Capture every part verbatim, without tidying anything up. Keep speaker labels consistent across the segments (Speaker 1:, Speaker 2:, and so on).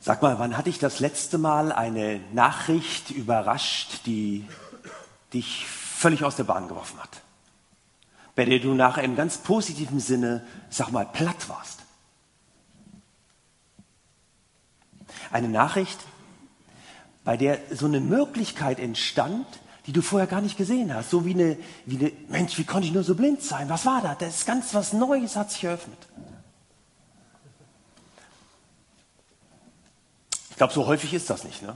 Speaker 1: Sag mal, wann hatte ich das letzte Mal eine Nachricht überrascht, die dich völlig aus der Bahn geworfen hat? Bei der du nach einem ganz positiven Sinne, sag mal, platt warst? Eine Nachricht, bei der so eine Möglichkeit entstand, die du vorher gar nicht gesehen hast. So wie eine, wie eine, Mensch, wie konnte ich nur so blind sein? Was war das? Das ist ganz was Neues, hat sich eröffnet. Ich glaube, so häufig ist das nicht, ne?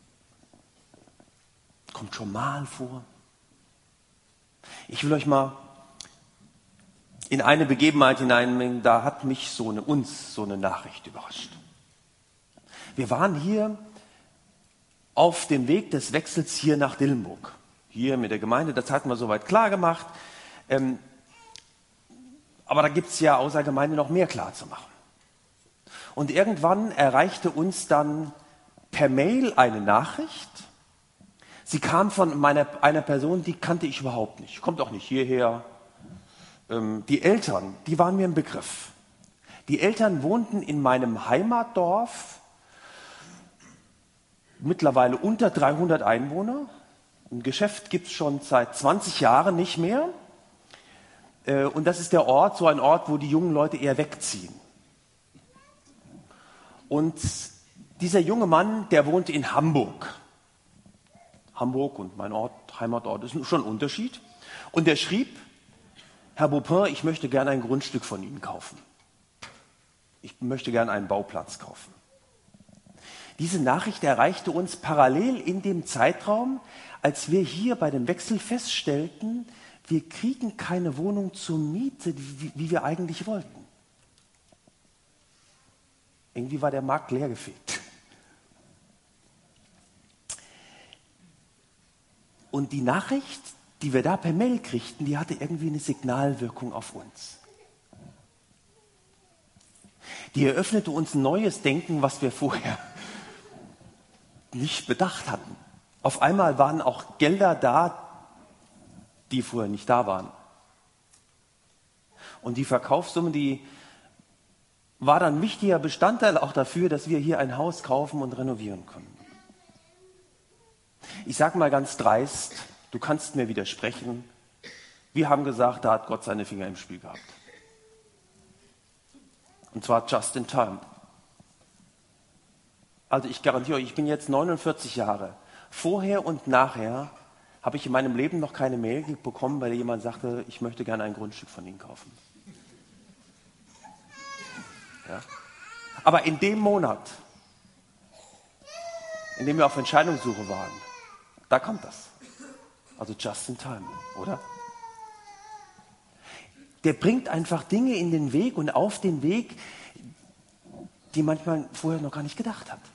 Speaker 1: Kommt schon mal vor. Ich will euch mal in eine Begebenheit hineinbringen, da hat mich so eine, uns so eine Nachricht überrascht. Wir waren hier auf dem Weg des Wechsels hier nach Dillenburg. Hier mit der Gemeinde, das hatten wir soweit klar gemacht. Ähm, aber da gibt es ja außer Gemeinde noch mehr klar zu machen. Und irgendwann erreichte uns dann per Mail eine Nachricht. Sie kam von meiner, einer Person, die kannte ich überhaupt nicht. Kommt auch nicht hierher. Ähm, die Eltern, die waren mir ein Begriff. Die Eltern wohnten in meinem Heimatdorf, mittlerweile unter dreihundert Einwohner. Ein Geschäft gibt es schon seit zwanzig Jahren nicht mehr. Äh, und das ist der Ort, so ein Ort, wo die jungen Leute eher wegziehen. Und dieser junge Mann, der wohnte in Hamburg. Hamburg und mein Ort, Heimatort, ist schon ein Unterschied. Und der schrieb, Herr Baupin, ich möchte gerne ein Grundstück von Ihnen kaufen. Ich möchte gerne einen Bauplatz kaufen. Diese Nachricht erreichte uns parallel in dem Zeitraum, als wir hier bei dem Wechsel feststellten, wir kriegen keine Wohnung zur Miete, wie, wie wir eigentlich wollten. Irgendwie war der Markt leergefegt. Und die Nachricht, die wir da per Mail kriegten, die hatte irgendwie eine Signalwirkung auf uns. Die eröffnete uns ein neues Denken, was wir vorher nicht bedacht hatten. Auf einmal waren auch Gelder da, die vorher nicht da waren. Und die Verkaufssumme, die war dann ein wichtiger Bestandteil auch dafür, dass wir hier ein Haus kaufen und renovieren können. Ich sage mal ganz dreist, du kannst mir widersprechen. Wir haben gesagt, da hat Gott seine Finger im Spiel gehabt. Und zwar just in time. Also ich garantiere euch, ich bin jetzt neunundvierzig Jahre. Vorher und nachher habe ich in meinem Leben noch keine Mail bekommen, weil jemand sagte, ich möchte gerne ein Grundstück von Ihnen kaufen. Ja. Aber in dem Monat, in dem wir auf Entscheidungssuche waren, da kommt das. Also just in time, oder? Der bringt einfach Dinge in den Weg und auf den Weg, die manchmal vorher noch gar nicht gedacht hat.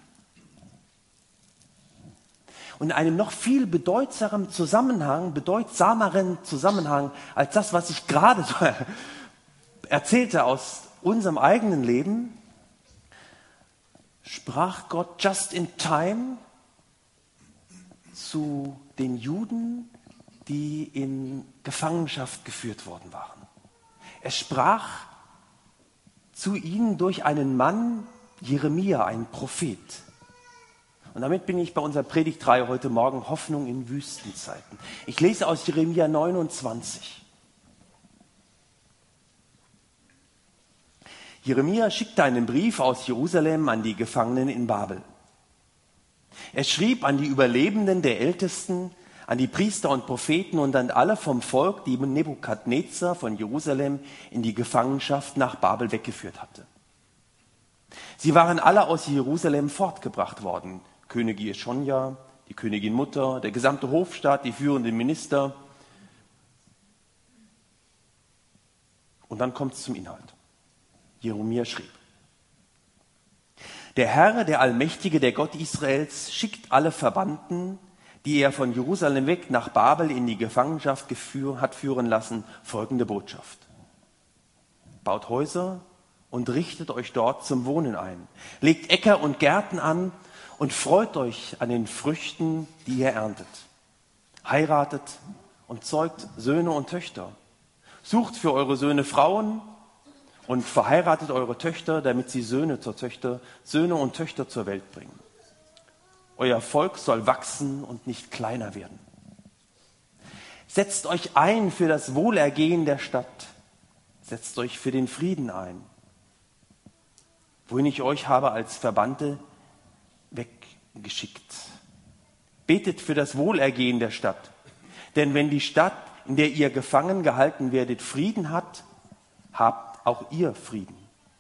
Speaker 1: Und in einem noch viel bedeutsameren Zusammenhang, bedeutsameren Zusammenhang als das, was ich gerade so erzählte aus unserem eigenen Leben, sprach Gott just in time zu den Juden, die in Gefangenschaft geführt worden waren. Er sprach zu ihnen durch einen Mann, Jeremia, einen Prophet. Und damit bin ich bei unserer Predigtreihe heute Morgen, Hoffnung in Wüstenzeiten. Ich lese aus Jeremia neunundzwanzig. Jeremia schickte einen Brief aus Jerusalem an die Gefangenen in Babel. Er schrieb an die Überlebenden der Ältesten, an die Priester und Propheten und an alle vom Volk, die Nebukadnezar von Jerusalem in die Gefangenschaft nach Babel weggeführt hatte. Sie waren alle aus Jerusalem fortgebracht worden. Königin Jeschonja, die Königin Mutter, der gesamte Hofstaat, die führenden Minister. Und dann kommt es zum Inhalt. Jeremia schrieb: Der Herr, der Allmächtige, der Gott Israels, schickt alle Verbannten, die er von Jerusalem weg nach Babel in die Gefangenschaft geführ, hat führen lassen, folgende Botschaft. Baut Häuser und richtet euch dort zum Wohnen ein. Legt Äcker und Gärten an und freut euch an den Früchten, die ihr erntet. Heiratet und zeugt Söhne und Töchter. Sucht für eure Söhne Frauen und verheiratet eure Töchter, damit sie Söhne zur Töchter, Söhne und Töchter zur Welt bringen. Euer Volk soll wachsen und nicht kleiner werden. Setzt euch ein für das Wohlergehen der Stadt. Setzt euch für den Frieden ein, wohin ich euch habe als Verbannte weggeschickt. Betet für das Wohlergehen der Stadt. Denn wenn die Stadt, in der ihr gefangen gehalten werdet, Frieden hat, habt auch ihr Frieden.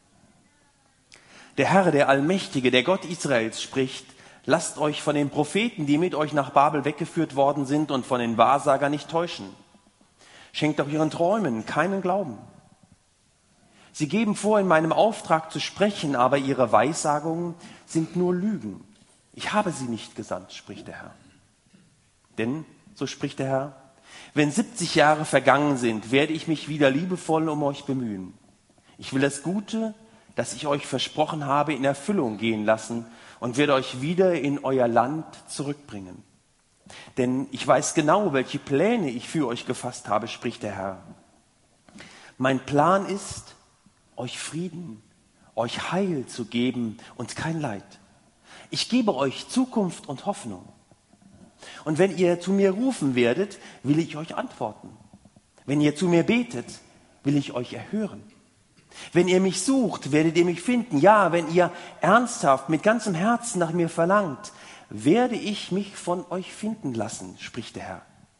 Speaker 1: Der Herr, der Allmächtige, der Gott Israels spricht: Lasst euch von den Propheten, die mit euch nach Babel weggeführt worden sind, und von den Wahrsagern nicht täuschen. Schenkt auch ihren Träumen keinen Glauben. Sie geben vor, in meinem Auftrag zu sprechen, aber ihre Weissagungen sind nur Lügen. Ich habe sie nicht gesandt, spricht der Herr. Denn, so spricht der Herr, wenn siebzig Jahre vergangen sind, werde ich mich wieder liebevoll um euch bemühen. Ich will das Gute, das ich euch versprochen habe, in Erfüllung gehen lassen und werde euch wieder in euer Land zurückbringen. Denn ich weiß genau, welche Pläne ich für euch gefasst habe, spricht der Herr. Mein Plan ist, euch Frieden, euch Heil zu geben und kein Leid. Ich gebe euch Zukunft und Hoffnung. Und wenn ihr zu mir rufen werdet, will ich euch antworten. Wenn ihr zu mir betet, will ich euch erhören. Wenn ihr mich sucht, werdet ihr mich finden. Ja, wenn ihr ernsthaft mit ganzem Herzen nach mir verlangt, werde ich mich von euch finden lassen, spricht der Herr.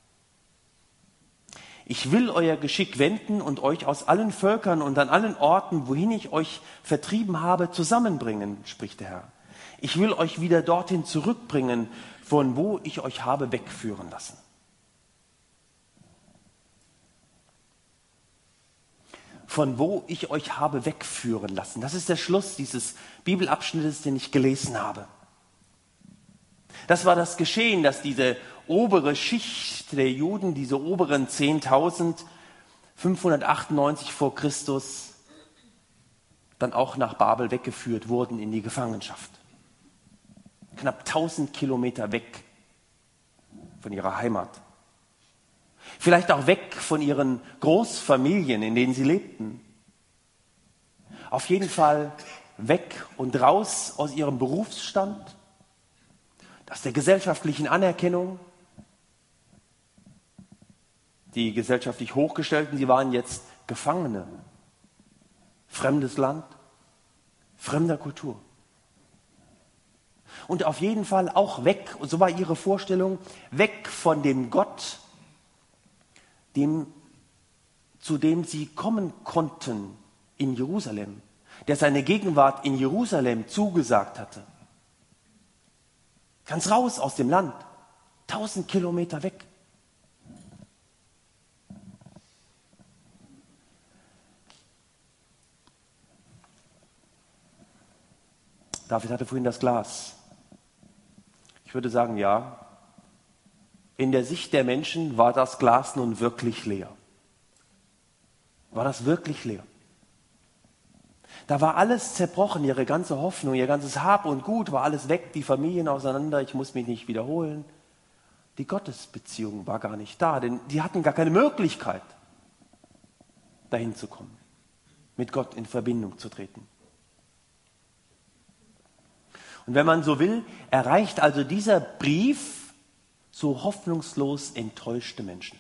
Speaker 1: Ich will euer Geschick wenden und euch aus allen Völkern und an allen Orten, wohin ich euch vertrieben habe, zusammenbringen, spricht der Herr. Ich will euch wieder dorthin zurückbringen, von wo ich euch habe wegführen lassen. Von wo ich euch habe wegführen lassen. Das ist der Schluss dieses Bibelabschnittes, den ich gelesen habe. Das war das Geschehen, dass diese obere Schicht der Juden, diese oberen zehntausend, fünfhundertachtundneunzig vor Christus, dann auch nach Babel weggeführt wurden in die Gefangenschaft. Knapp tausend Kilometer weg von ihrer Heimat. Vielleicht auch weg von ihren Großfamilien, in denen sie lebten. Auf jeden Fall weg und raus aus ihrem Berufsstand, aus der gesellschaftlichen Anerkennung. Die gesellschaftlich Hochgestellten, sie waren jetzt Gefangene. Fremdes Land, fremder Kultur. Und auf jeden Fall auch weg, und so war ihre Vorstellung, weg von dem Gott, dem, zu dem sie kommen konnten in Jerusalem, der seine Gegenwart in Jerusalem zugesagt hatte. Ganz raus aus dem Land, tausend Kilometer weg. David hatte vorhin das Glas. Ich würde sagen, ja, in der Sicht der Menschen war das Glas nun wirklich leer. War das wirklich leer? Da war alles zerbrochen, ihre ganze Hoffnung, ihr ganzes Hab und Gut war alles weg, die Familien auseinander, ich muss mich nicht wiederholen. Die Gottesbeziehung war gar nicht da, denn die hatten gar keine Möglichkeit, dahin zu kommen, mit Gott in Verbindung zu treten. Und wenn man so will, erreicht also dieser Brief so hoffnungslos enttäuschte Menschen.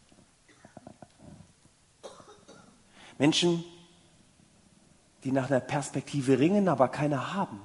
Speaker 1: Menschen, die nach einer Perspektive ringen, aber keine haben.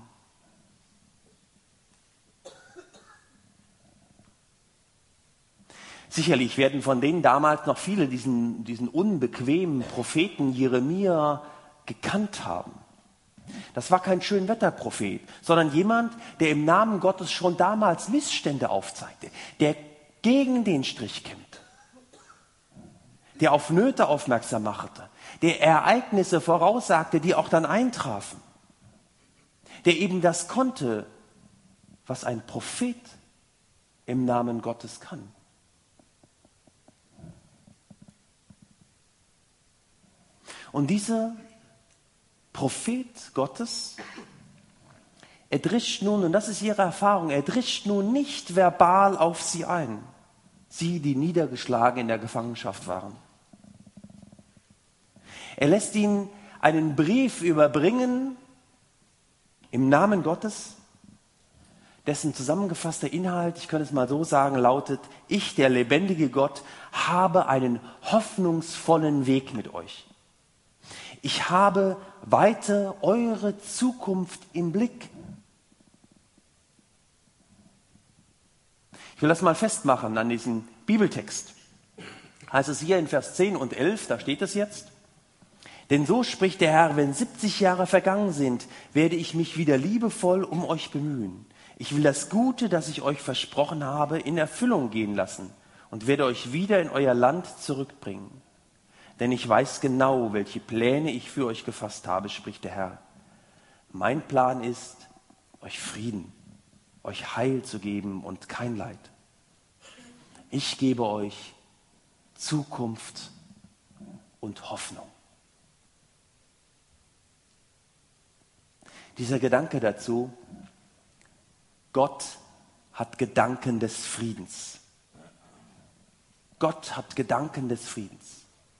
Speaker 1: Sicherlich werden von denen damals noch viele diesen, diesen unbequemen Propheten Jeremia gekannt haben. Das war kein Schönwetterprophet, sondern jemand, der im Namen Gottes schon damals Missstände aufzeigte, der gegen den Strich kämmte, der auf Nöte aufmerksam machte, der Ereignisse voraussagte, die auch dann eintrafen, der eben das konnte, was ein Prophet im Namen Gottes kann. Und dieser Prophet Gottes, er drischt nun, und das ist ihre Erfahrung, er drischt nun nicht verbal auf sie ein, sie, die niedergeschlagen in der Gefangenschaft waren. Er lässt ihnen einen Brief überbringen im Namen Gottes, dessen zusammengefasster Inhalt, ich könnte es mal so sagen, lautet: Ich, der lebendige Gott, habe einen hoffnungsvollen Weg mit euch. Ich habe weiter eure Zukunft im Blick. Ich will das mal festmachen an diesem Bibeltext. Heißt es hier in Vers zehn und elf, da steht es jetzt: Denn so spricht der Herr, wenn siebzig Jahre vergangen sind, werde ich mich wieder liebevoll um euch bemühen. Ich will das Gute, das ich euch versprochen habe, in Erfüllung gehen lassen und werde euch wieder in euer Land zurückbringen. Denn ich weiß genau, welche Pläne ich für euch gefasst habe, spricht der Herr. Mein Plan ist, euch Frieden, euch Heil zu geben und kein Leid. Ich gebe euch Zukunft und Hoffnung. Dieser Gedanke dazu: Gott hat Gedanken des Friedens. Gott hat Gedanken des Friedens.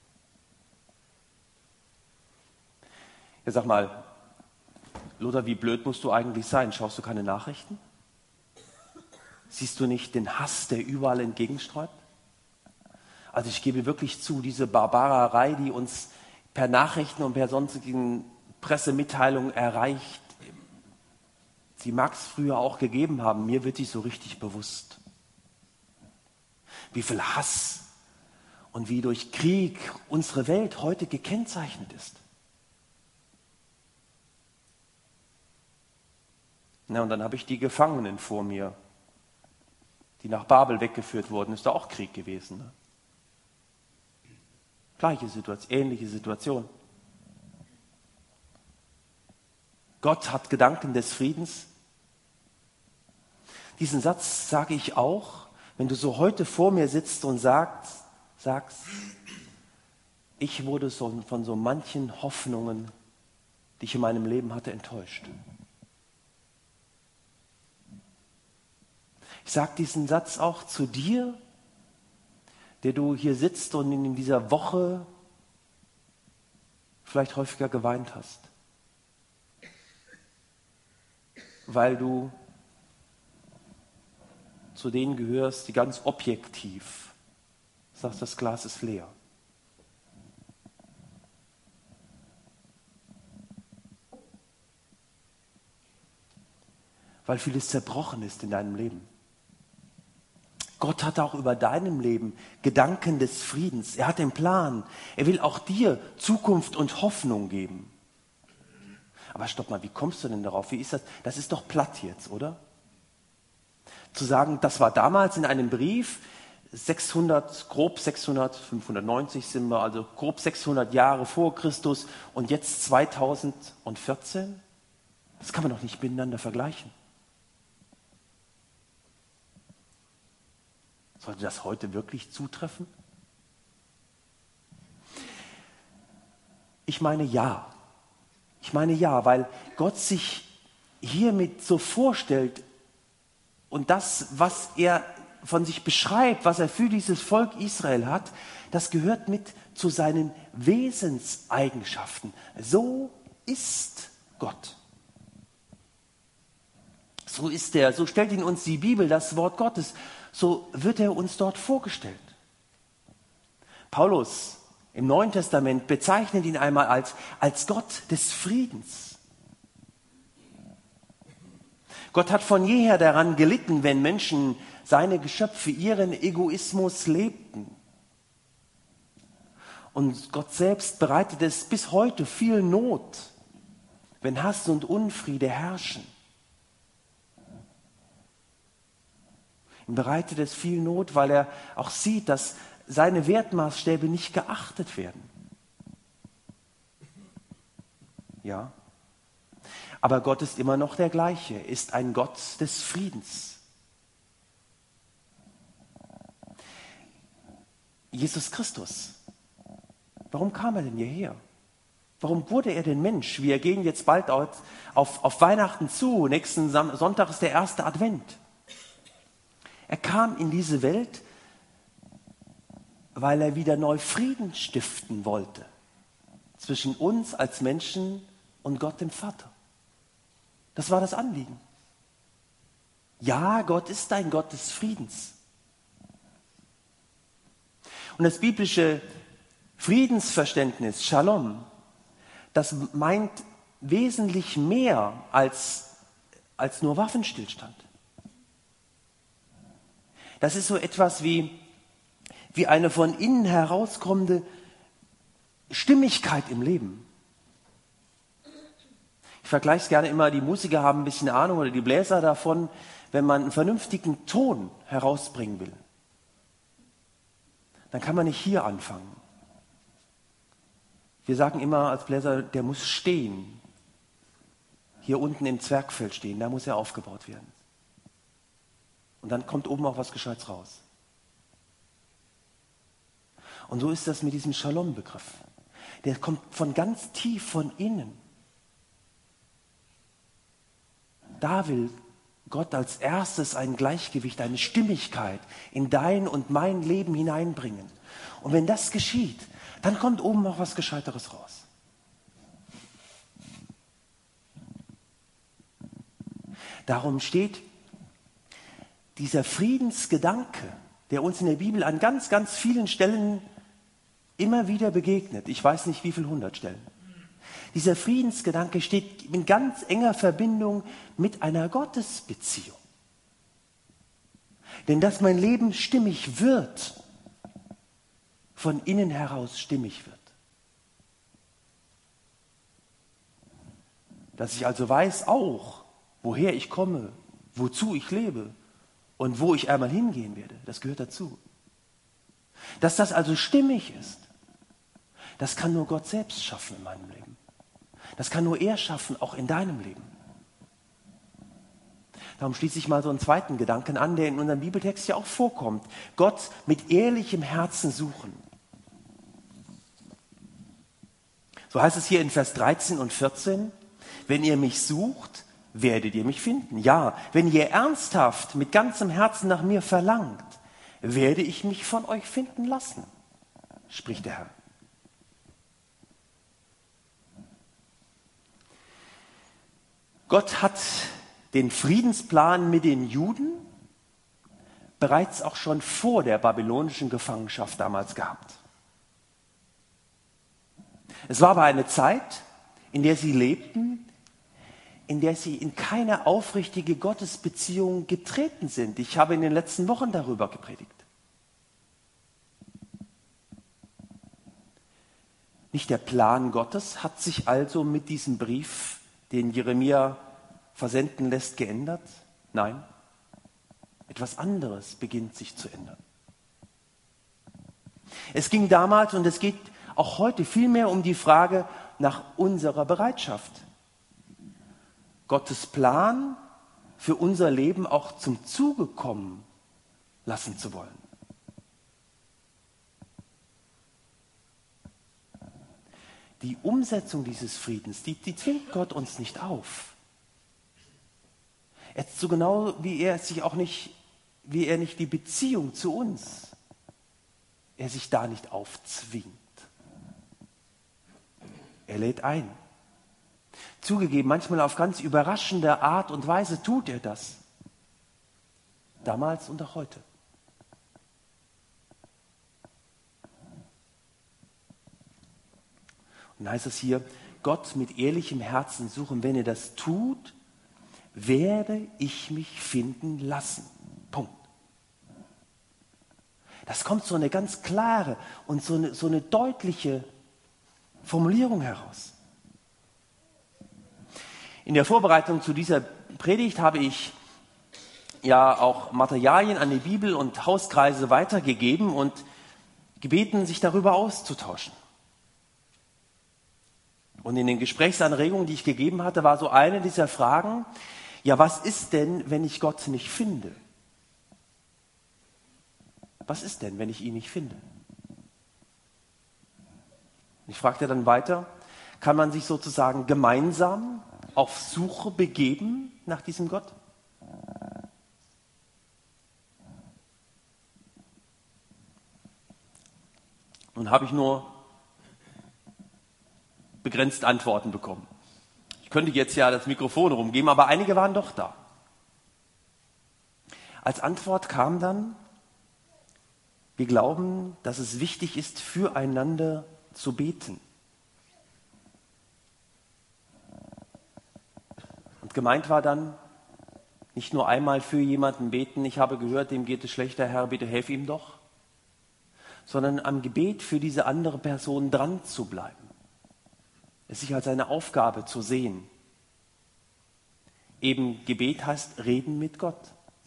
Speaker 1: Ja, sag mal, Lothar, wie blöd musst du eigentlich sein? Schaust du keine Nachrichten? Siehst du nicht den Hass, der überall entgegenstreut? Also ich gebe wirklich zu, diese Barbarerei, die uns per Nachrichten und per sonstigen Pressemitteilungen erreicht, sie mag es früher auch gegeben haben, mir wird die so richtig bewusst. Wie viel Hass und wie durch Krieg unsere Welt heute gekennzeichnet ist. Na, und dann habe ich die Gefangenen vor mir, die nach Babel weggeführt wurden. Ist da auch Krieg gewesen. Ne? Gleiche Situation, ähnliche Situation. Gott hat Gedanken des Friedens. Diesen Satz sage ich auch, wenn du so heute vor mir sitzt und sagst, sagst, ich wurde so, von so manchen Hoffnungen, die ich in meinem Leben hatte, enttäuscht. Ich sage diesen Satz auch zu dir, der du hier sitzt und in dieser Woche vielleicht häufiger geweint hast, weil du zu denen gehörst, die ganz objektiv sagst, das Glas ist leer. Weil vieles zerbrochen ist in deinem Leben. Gott hat auch über deinem Leben Gedanken des Friedens. Er hat den Plan. Er will auch dir Zukunft und Hoffnung geben. Aber stopp mal, wie kommst du denn darauf? Wie ist das? Das ist doch platt jetzt, oder? Zu sagen, das war damals in einem Brief, sechshundert, grob sechshundert, fünfhundertneunzig sind wir, also grob sechshundert Jahre vor Christus und jetzt zweitausendvierzehn? Das kann man doch nicht miteinander vergleichen. Sollte das heute wirklich zutreffen? Ich meine ja. Ich meine ja, weil Gott sich hiermit so vorstellt und das, was er von sich beschreibt, was er für dieses Volk Israel hat, das gehört mit zu seinen Wesenseigenschaften. So ist Gott. So ist er, so stellt ihn uns die Bibel, das Wort Gottes, so wird er uns dort vorgestellt. Paulus im Neuen Testament bezeichnet ihn einmal als, als Gott des Friedens. Gott hat von jeher daran gelitten, wenn Menschen, seine Geschöpfe, ihren Egoismus lebten. Und Gott selbst bereitet es bis heute viel Not, wenn Hass und Unfriede herrschen. Ihm bereitet es viel Not, weil er auch sieht, dass seine Wertmaßstäbe nicht geachtet werden. Ja, aber Gott ist immer noch der gleiche, ist ein Gott des Friedens. Jesus Christus, warum kam er denn hierher? Warum wurde er denn Mensch? Wir gehen jetzt bald auf, auf, auf Weihnachten zu, nächsten Sonntag ist der erste Advent. Er kam in diese Welt, weil er wieder neu Frieden stiften wollte zwischen uns als Menschen und Gott dem Vater. Das war das Anliegen. Ja, Gott ist ein Gott des Friedens. Und das biblische Friedensverständnis, Shalom, das meint wesentlich mehr als, als nur Waffenstillstand. Das ist so etwas wie, wie eine von innen herauskommende Stimmigkeit im Leben. Ich vergleiche es gerne immer, die Musiker haben ein bisschen Ahnung oder die Bläser davon, wenn man einen vernünftigen Ton herausbringen will. Dann kann man nicht hier anfangen. Wir sagen immer als Bläser, der muss stehen. Hier unten im Zwergfell stehen, da muss er aufgebaut werden. Und dann kommt oben auch was Gescheites raus. Und so ist das mit diesem Shalom-Begriff. Der kommt von ganz tief von innen. Da will Gott als erstes ein Gleichgewicht, eine Stimmigkeit in dein und mein Leben hineinbringen. Und wenn das geschieht, dann kommt oben noch was Gescheiteres raus. Darum steht dieser Friedensgedanke, der uns in der Bibel an ganz, ganz vielen Stellen immer wieder begegnet. Ich weiß nicht, wie viele hundert Stellen. Dieser Friedensgedanke steht in ganz enger Verbindung mit einer Gottesbeziehung. Denn dass mein Leben stimmig wird, von innen heraus stimmig wird. Dass ich also weiß auch, woher ich komme, wozu ich lebe und wo ich einmal hingehen werde, das gehört dazu. Dass das also stimmig ist, das kann nur Gott selbst schaffen in meinem Leben. Das kann nur er schaffen, auch in deinem Leben. Darum schließe ich mal so einen zweiten Gedanken an, der in unserem Bibeltext ja auch vorkommt. Gott mit ehrlichem Herzen suchen. So heißt es hier in Vers dreizehn und vierzehn, wenn ihr mich sucht, werdet ihr mich finden. Ja, wenn ihr ernsthaft mit ganzem Herzen nach mir verlangt, werde ich mich von euch finden lassen, spricht der Herr. Gott hat den Friedensplan mit den Juden bereits auch schon vor der babylonischen Gefangenschaft damals gehabt. Es war aber eine Zeit, in der sie lebten, in der sie in keine aufrichtige Gottesbeziehung getreten sind. Ich habe in den letzten Wochen darüber gepredigt. Nicht der Plan Gottes hat sich also mit diesem Brief, den Jeremia versenden lässt, geändert? Nein, etwas anderes beginnt sich zu ändern. Es ging damals und es geht auch heute vielmehr um die Frage nach unserer Bereitschaft, Gottes Plan für unser Leben auch zum Zuge kommen lassen zu wollen. Die Umsetzung dieses Friedens, die, die zwingt Gott uns nicht auf. Jetzt so genau wie er sich auch nicht, wie er nicht die Beziehung zu uns, er sich da nicht aufzwingt. Er lädt ein. Zugegeben, manchmal auf ganz überraschende Art und Weise tut er das. Damals und auch heute. Und dann heißt es hier, Gott mit ehrlichem Herzen suchen. Wenn ihr das tut, werde ich mich finden lassen. Punkt. Das kommt so eine ganz klare und so eine, so eine deutliche Formulierung heraus. In der Vorbereitung zu dieser Predigt habe ich ja auch Materialien an die Bibel und Hauskreise weitergegeben und gebeten, sich darüber auszutauschen. Und in den Gesprächsanregungen, die ich gegeben hatte, war so eine dieser Fragen, ja, was ist denn, wenn ich Gott nicht finde? Was ist denn, wenn ich ihn nicht finde? Ich fragte dann weiter, kann man sich sozusagen gemeinsam auf Suche begeben nach diesem Gott? Nun habe ich nur begrenzt Antworten bekommen. Ich könnte jetzt ja das Mikrofon rumgeben, aber einige waren doch da. Als Antwort kam dann: Wir glauben, dass es wichtig ist, füreinander zu beten. Und gemeint war dann, nicht nur einmal für jemanden beten, ich habe gehört, dem geht es schlechter, Herr, bitte helf ihm doch, sondern am Gebet für diese andere Person dran zu bleiben, es sich als eine Aufgabe zu sehen. Eben Gebet heißt Reden mit Gott.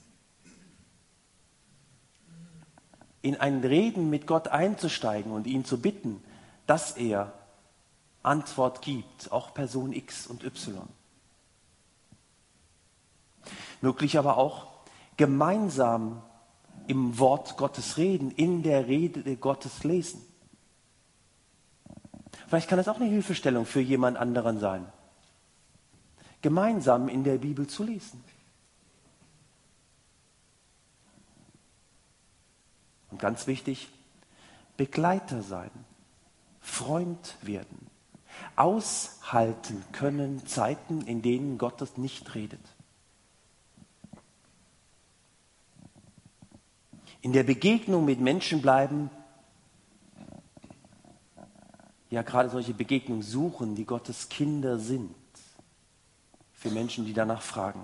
Speaker 1: In ein Reden mit Gott einzusteigen und ihn zu bitten, dass er Antwort gibt, auch Person X und Y. Möglich aber auch gemeinsam im Wort Gottes reden, in der Rede Gottes lesen. Vielleicht kann das auch eine Hilfestellung für jemand anderen sein, gemeinsam in der Bibel zu lesen. Und ganz wichtig, Begleiter sein, Freund werden, aushalten können Zeiten, in denen Gott nicht redet. In der Begegnung mit Menschen bleiben, ja gerade solche Begegnungen suchen, die Gottes Kinder sind, für Menschen, die danach fragen.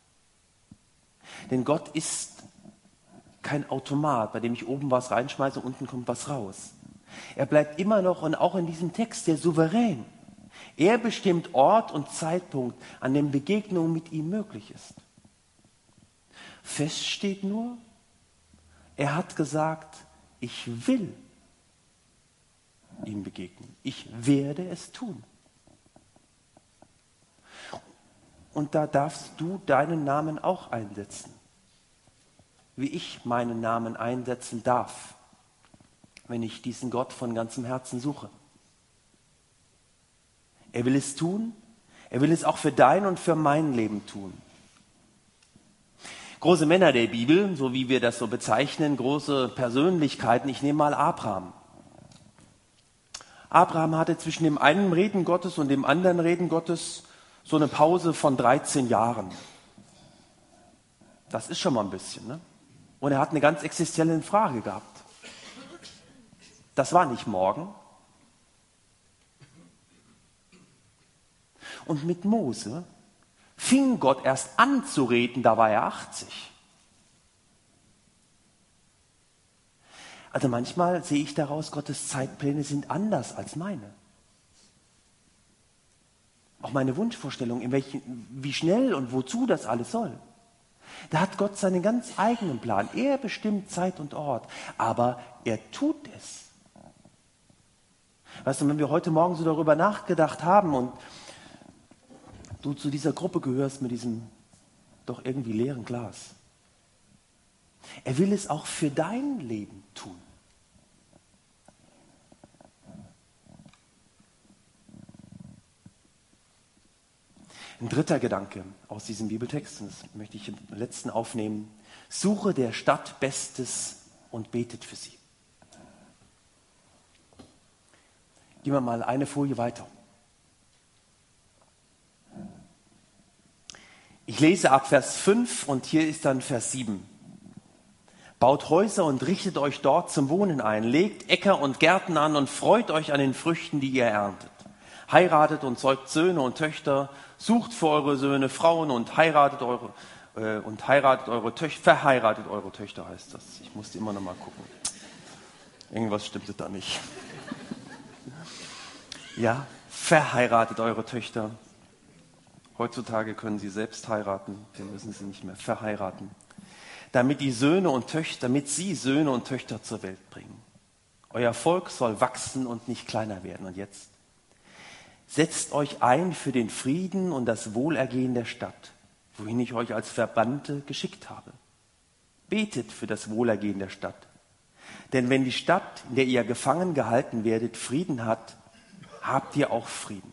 Speaker 1: Denn Gott ist kein Automat, bei dem ich oben was reinschmeiße, unten kommt was raus. Er bleibt immer noch und auch in diesem Text sehr souverän. Er bestimmt Ort und Zeitpunkt, an dem Begegnung mit ihm möglich ist. Fest steht nur, er hat gesagt, ich will ihm begegnen. Ich werde es tun. Und da darfst du deinen Namen auch einsetzen. Wie ich meinen Namen einsetzen darf, wenn ich diesen Gott von ganzem Herzen suche. Er will es tun. Er will es auch für dein und für mein Leben tun. Große Männer der Bibel, so wie wir das so bezeichnen, große Persönlichkeiten. Ich nehme mal Abraham. Abraham hatte zwischen dem einen Reden Gottes und dem anderen Reden Gottes so eine Pause von dreizehn Jahren. Das ist schon mal ein bisschen, ne? Und er hat eine ganz existenzielle Frage gehabt. Das war nicht morgen. Und mit Mose fing Gott erst an zu reden, da war er achtzig. Also manchmal sehe ich daraus, Gottes Zeitpläne sind anders als meine. Auch meine Wunschvorstellung, in welchen, wie schnell und wozu das alles soll. Da hat Gott seinen ganz eigenen Plan. Er bestimmt Zeit und Ort, aber er tut es. Weißt du, wenn wir heute Morgen so darüber nachgedacht haben und du zu dieser Gruppe gehörst mit diesem doch irgendwie leeren Glas. Er will es auch für dein Leben tun. Ein dritter Gedanke aus diesem Bibeltext, und das möchte ich im letzten aufnehmen. Suche der Stadt Bestes und betet für sie. Gehen wir mal eine Folie weiter. Ich lese ab Vers fünf und hier ist dann Vers sieben. Baut Häuser und richtet euch dort zum Wohnen ein. Legt Äcker und Gärten an und freut euch an den Früchten, die ihr erntet. Heiratet und zeugt Söhne und Töchter. Sucht für eure Söhne Frauen und heiratet eure, äh, und heiratet eure Töchter. Verheiratet eure Töchter heißt das. Ich musste immer noch mal gucken. Irgendwas stimmte da nicht. Ja, verheiratet eure Töchter. Heutzutage können sie selbst heiraten, dann müssen sie nicht mehr verheiraten. Damit die Söhne und Töchter, damit sie Söhne und Töchter zur Welt bringen. Euer Volk soll wachsen und nicht kleiner werden. Und jetzt setzt euch ein für den Frieden und das Wohlergehen der Stadt, wohin ich euch als Verbannte geschickt habe. Betet für das Wohlergehen der Stadt. Denn wenn die Stadt, in der ihr gefangen gehalten werdet, Frieden hat, habt ihr auch Frieden.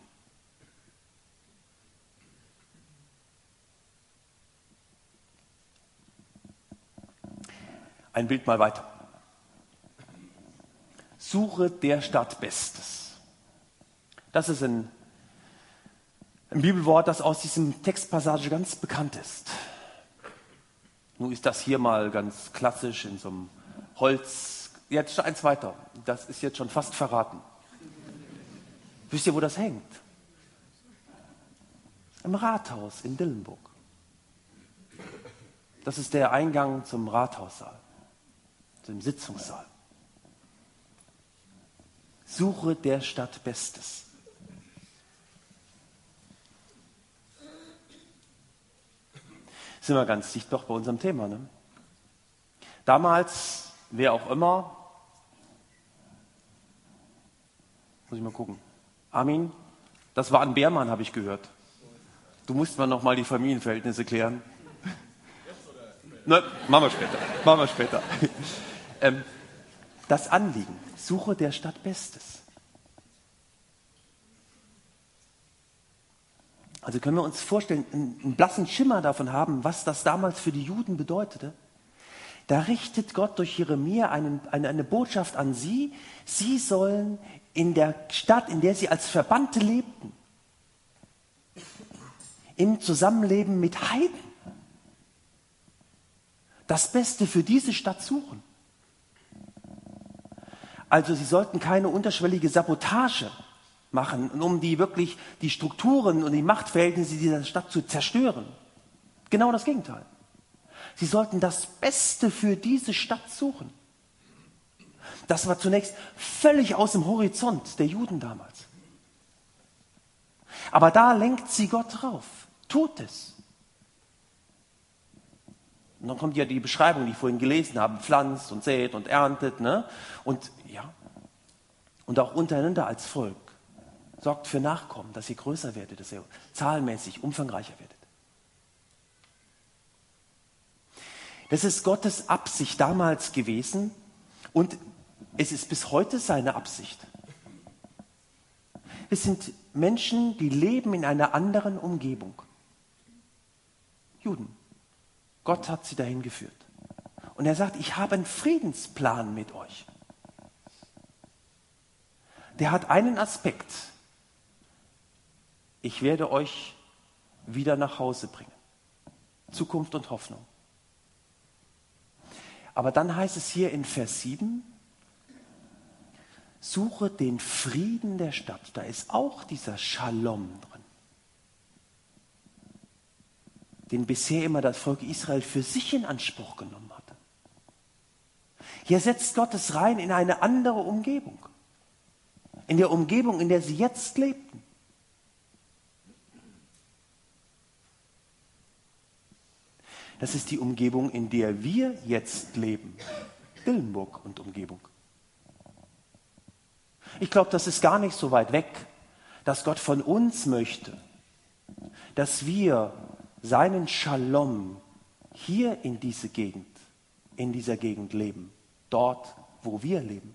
Speaker 1: Ein Bild mal weiter. Suche der Stadt Bestes. Das ist ein, ein Bibelwort, das aus diesem Textpassage ganz bekannt ist. Nun ist das hier mal ganz klassisch in so einem Holz. Jetzt eins weiter. Das ist jetzt schon fast verraten. Wisst ihr, wo das hängt? Im Rathaus in Dillenburg. Das ist der Eingang zum Rathaussaal, zum Sitzungssaal. Suche der Stadt Bestes. Sind wir ganz dicht doch bei unserem Thema, ne? Damals, wer auch immer, muss ich mal gucken. Armin, das war ein Beermann, habe ich gehört. Du musst mal noch mal die Familienverhältnisse klären. Ne, machen wir später. Machen wir später. ähm, das Anliegen, Suche der Stadt Bestes. Also können wir uns vorstellen, einen, einen blassen Schimmer davon haben, was das damals für die Juden bedeutete. Da richtet Gott durch Jeremia einen, eine, eine Botschaft an sie. Sie sollen in der Stadt, in der sie als Verbannte lebten, im Zusammenleben mit Heiden, das Beste für diese Stadt suchen. Also sie sollten keine unterschwellige Sabotage machen, um die wirklich die Strukturen und die Machtverhältnisse dieser Stadt zu zerstören. Genau das Gegenteil. Sie sollten das Beste für diese Stadt suchen. Das war zunächst völlig aus dem Horizont der Juden damals. Aber da lenkt sie Gott drauf. Tut es. Und dann kommt ja die Beschreibung, die ich vorhin gelesen habe, pflanzt und sät und erntet, ne? Und ja, und auch untereinander als Volk. Sorgt für Nachkommen, dass ihr größer werdet, dass ihr zahlenmäßig umfangreicher werdet. Das ist Gottes Absicht damals gewesen und es ist bis heute seine Absicht. Es sind Menschen, die leben in einer anderen Umgebung. Juden. Gott hat sie dahin geführt. Und er sagt, ich habe einen Friedensplan mit euch. Der hat einen Aspekt. Ich werde euch wieder nach Hause bringen. Zukunft und Hoffnung. Aber dann heißt es hier in Vers sieben, suche den Frieden der Stadt. Da ist auch dieser Shalom drin, den bisher immer das Volk Israel für sich in Anspruch genommen hatte. Hier setzt Gott es rein in eine andere Umgebung. In der Umgebung, in der sie jetzt lebten. Das ist die Umgebung, in der wir jetzt leben. Dillenburg und Umgebung. Ich glaube, das ist gar nicht so weit weg, dass Gott von uns möchte, dass wir seinen Shalom hier in diese Gegend, in dieser Gegend leben. Dort, wo wir leben.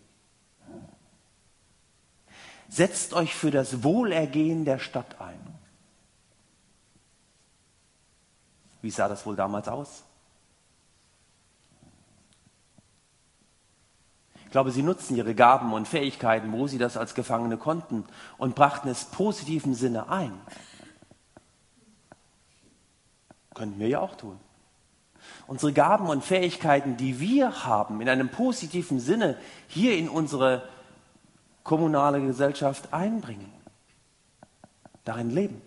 Speaker 1: Setzt euch für das Wohlergehen der Stadt ein. Wie sah das wohl damals aus? Ich glaube, sie nutzten ihre Gaben und Fähigkeiten, wo sie das als Gefangene konnten, und brachten es positiven Sinne ein. Könnten wir ja auch tun. Unsere Gaben und Fähigkeiten, die wir haben, in einem positiven Sinne hier in unsere kommunale Gesellschaft einbringen. Darin leben.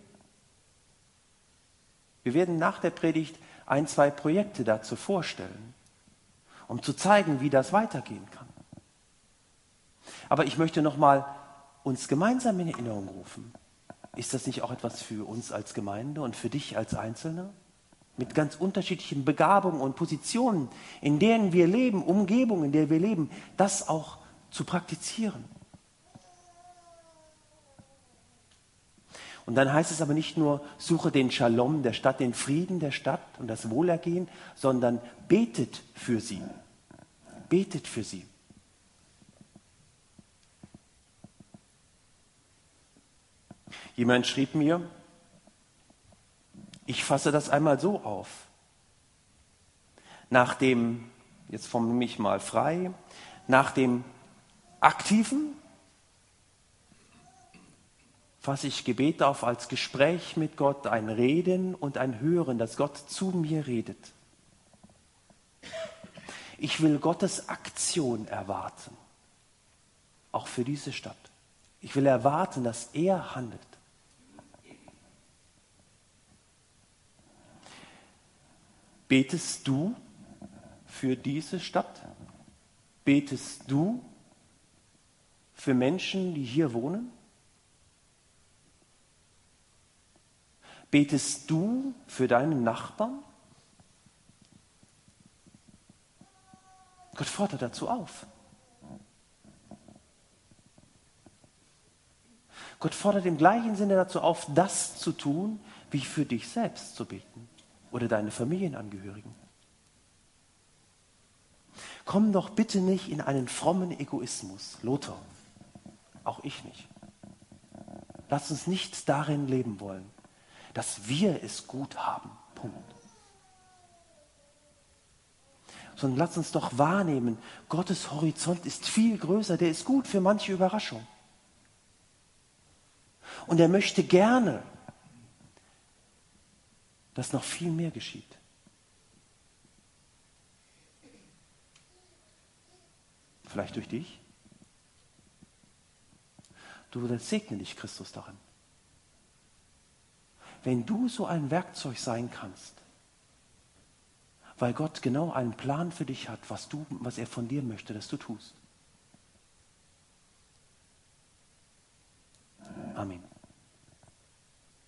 Speaker 1: Wir werden nach der Predigt ein, zwei Projekte dazu vorstellen, um zu zeigen, wie das weitergehen kann. Aber ich möchte nochmal uns gemeinsam in Erinnerung rufen. Ist das nicht auch etwas für uns als Gemeinde und für dich als Einzelner? Mit ganz unterschiedlichen Begabungen und Positionen, in denen wir leben, Umgebungen, in der wir leben, das auch zu praktizieren. Und dann heißt es aber nicht nur, suche den Shalom der Stadt, den Frieden der Stadt und das Wohlergehen, sondern betet für sie. Betet für sie. Jemand schrieb mir, ich fasse das einmal so auf. Nach dem, jetzt formuliere ich mal frei, nach dem aktiven fasse ich Gebet auf als Gespräch mit Gott, ein Reden und ein Hören, dass Gott zu mir redet. Ich will Gottes Aktion erwarten, auch für diese Stadt. Ich will erwarten, dass er handelt. Betest du für diese Stadt? Betest du für Menschen, die hier wohnen? Betest du für deinen Nachbarn? Gott fordert dazu auf. Gott fordert im gleichen Sinne dazu auf, das zu tun, wie für dich selbst zu beten oder deine Familienangehörigen. Komm doch bitte nicht in einen frommen Egoismus, Lothar, auch ich nicht. Lass uns nicht darin leben wollen, dass wir es gut haben, Punkt. Sondern lass uns doch wahrnehmen, Gottes Horizont ist viel größer, der ist gut für manche Überraschung. Und er möchte gerne, dass noch viel mehr geschieht. Vielleicht durch dich? Du, dann segne dich Christus darin. Wenn du so ein Werkzeug sein kannst, weil Gott genau einen Plan für dich hat, was du, was er von dir möchte, dass du tust.